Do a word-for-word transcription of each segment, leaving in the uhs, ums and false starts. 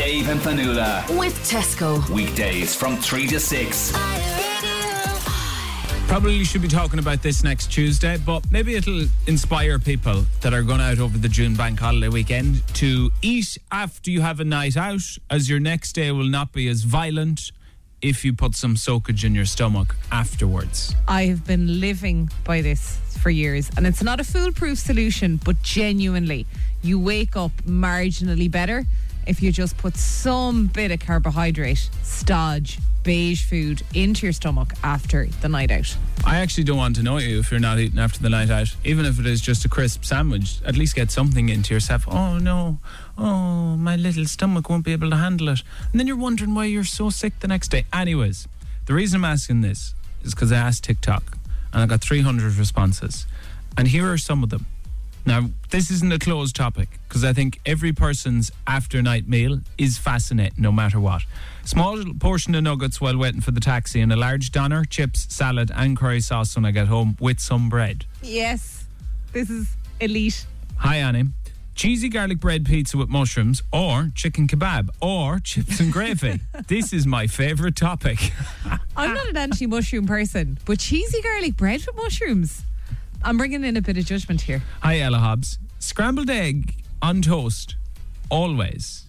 Dave and Fanula. With Tesco. Weekdays from three to six. Probably should be talking about this next Tuesday, but maybe it'll inspire people that are going out over the June bank holiday weekend to eat after you have a night out, as your next day will not be as violent if you put some soakage in your stomach afterwards. I have been living by this for years, and it's not a foolproof solution, but genuinely, you wake up marginally better if you just put some bit of carbohydrate, stodge, beige food into your stomach after the night out. I actually don't want to know you if you're not eating after the night out. Even if it is just a crisp sandwich, at least get something into yourself. Oh no, oh, my little stomach won't be able to handle it. And then you're wondering why you're so sick the next day. Anyways, the reason I'm asking this is because I asked TikTok and I got three hundred responses. And here are some of them. Now, this isn't a closed topic because I think every person's after night meal is fascinating no matter what. Small portion of nuggets while waiting for the taxi and a large doner, chips, salad and curry sauce when I get home with some bread. Yes, this is elite. Hi Annie. Cheesy garlic bread pizza with mushrooms or chicken kebab or chips and gravy. This is my favourite topic. I'm not an anti-mushroom person, but cheesy garlic bread with mushrooms. I'm bringing in a bit of judgment here. Hi Ella Hobbs. Scrambled egg on toast. Always.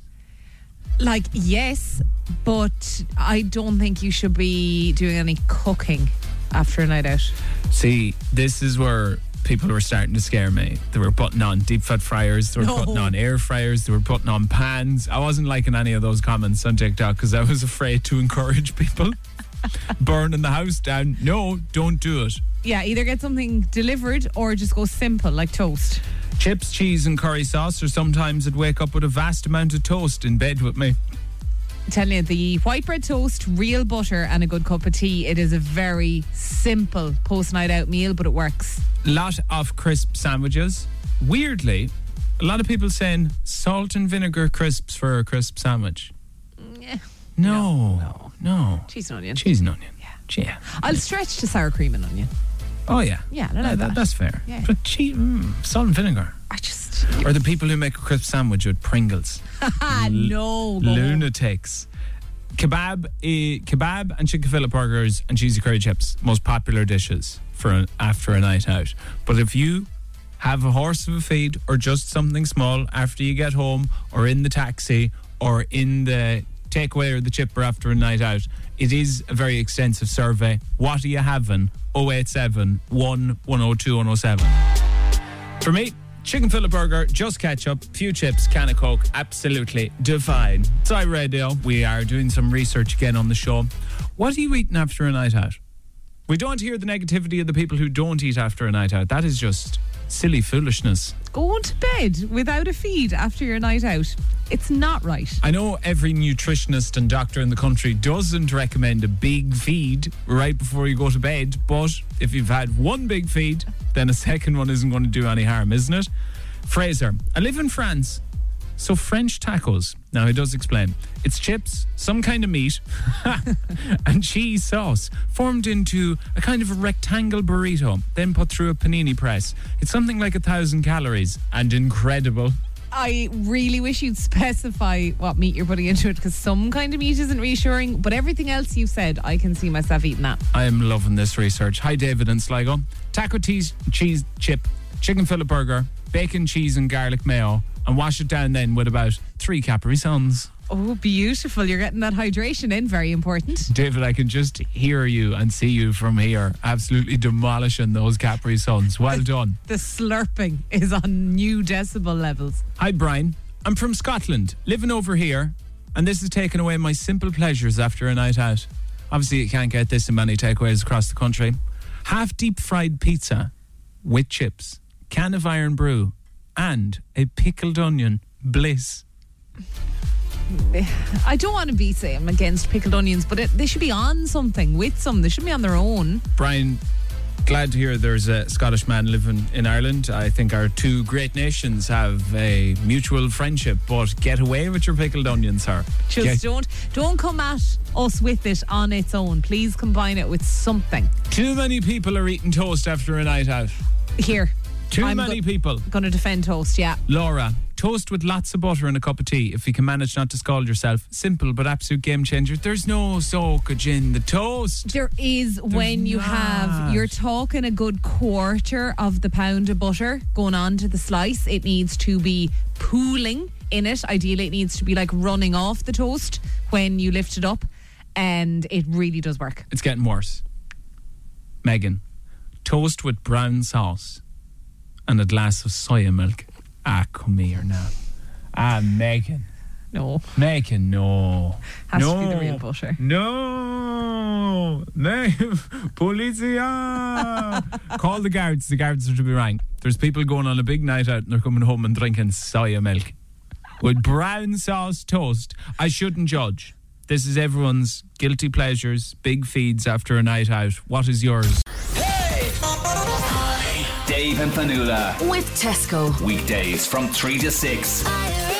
Like, yes, but I don't think you should be doing any cooking after a night out. See, this is where people were starting to scare me. They were putting on deep fat fryers, they were No. putting on air fryers, they were putting on pans. I wasn't liking any of those comments on TikTok because I was afraid to encourage people burning the house down. No, don't do it. Yeah, either get something delivered or just go simple, like toast. Chips, cheese and curry sauce, or sometimes I'd wake up with a vast amount of toast in bed with me. I'm telling you, the white bread toast, real butter and a good cup of tea, it is a very simple post-night out meal, but it works. Lot of crisp sandwiches. Weirdly, a lot of people saying salt and vinegar crisps for a crisp sandwich. Yeah. No, No. no. Cheese and onion. Cheese and onion. Yeah. Yeah. I'll stretch to sour cream and onion. Oh, yeah. Yeah, I like that, that. That's fair. Yeah. But cheese, mm, salt and vinegar. I just... Or the people who make a crisp sandwich with Pringles. Ah, no. go home. Lunatics. Kebab, eh, kebab and chicken fillet burgers and cheesy curry chips, most popular dishes for an, after a night out. But if you have a horse of a feed or just something small after you get home or in the taxi or in the takeaway or the chipper after a night out, it is a very extensive survey. What are you having? oh eight seven, one, one oh two, one oh seven. For me, chicken fillet burger, just ketchup, few chips, can of Coke, absolutely divine. It's iRadio. We are doing some research again on the show. What are you eating after a night out? We don't hear the negativity of the people who don't eat after a night out. That is just silly foolishness. Going to bed without a feed after your night out. It's not right. I know every nutritionist and doctor in the country doesn't recommend a big feed right before you go to bed, but if you've had one big feed, then a second one isn't going to do any harm, isn't it? Fraser, I live in France, so French tacos. Now he does explain. It's chips, some kind of meat, and cheese sauce formed into a kind of a rectangle burrito, then put through a panini press. It's something like a thousand calories and incredible. I really wish you'd specify what meat you're putting into it, because some kind of meat isn't reassuring, but everything else you've said, I can see myself eating that. I am loving this research. Hi, David in Sligo. Taco cheese, cheese chip, chicken fillet burger, bacon, cheese and garlic mayo, and wash it down then with about three Capri Suns. Oh, beautiful. You're getting that hydration in. Very important. David, I can just hear you and see you from here, absolutely demolishing those Capri Suns. Well done. The slurping is on new decibel levels. Hi, Brian. I'm from Scotland, living over here, and this has taken away my simple pleasures after a night out. Obviously, you can't get this in many takeaways across the country. Half deep fried pizza with chips, can of Iron Brew, and a pickled onion. Bliss. I don't want to be saying I'm against pickled onions, but it, they should be on something with some. They shouldn't be on their own. Brian, glad to hear there's a Scottish man living in Ireland. I think our two great nations have a mutual friendship, but get away with your pickled onions, sir. Just Get- don't don't come at us with it on its own. Please combine it with something. Too many people are eating toast after a night out. Here. Too I'm many go- people. Going to defend toast, yeah. Laura, Toast with lots of butter and a cup of tea. If you can manage not to scald yourself. Simple but absolute game changer. There's no soakage in the toast. There is when you not. have, you're talking a good quarter of the pound of butter going on to the slice. It needs to be pooling in it. Ideally, it needs to be like running off the toast when you lift it up. And it really does work. It's getting worse. Megan, toast with brown sauce and a glass of soya milk. Ah, come here now. Ah, Megan. No. Megan, no. Has no. to be the real butter. No. Megan. Policia. Call the guards. The guards are to be rang. There's people going on a big night out and they're coming home and drinking soya milk with brown sauce toast. I shouldn't judge. This is everyone's guilty pleasures, big feeds after a night out. What is yours? Hey! Dave and Fanula. With Tesco. Weekdays from three to six. I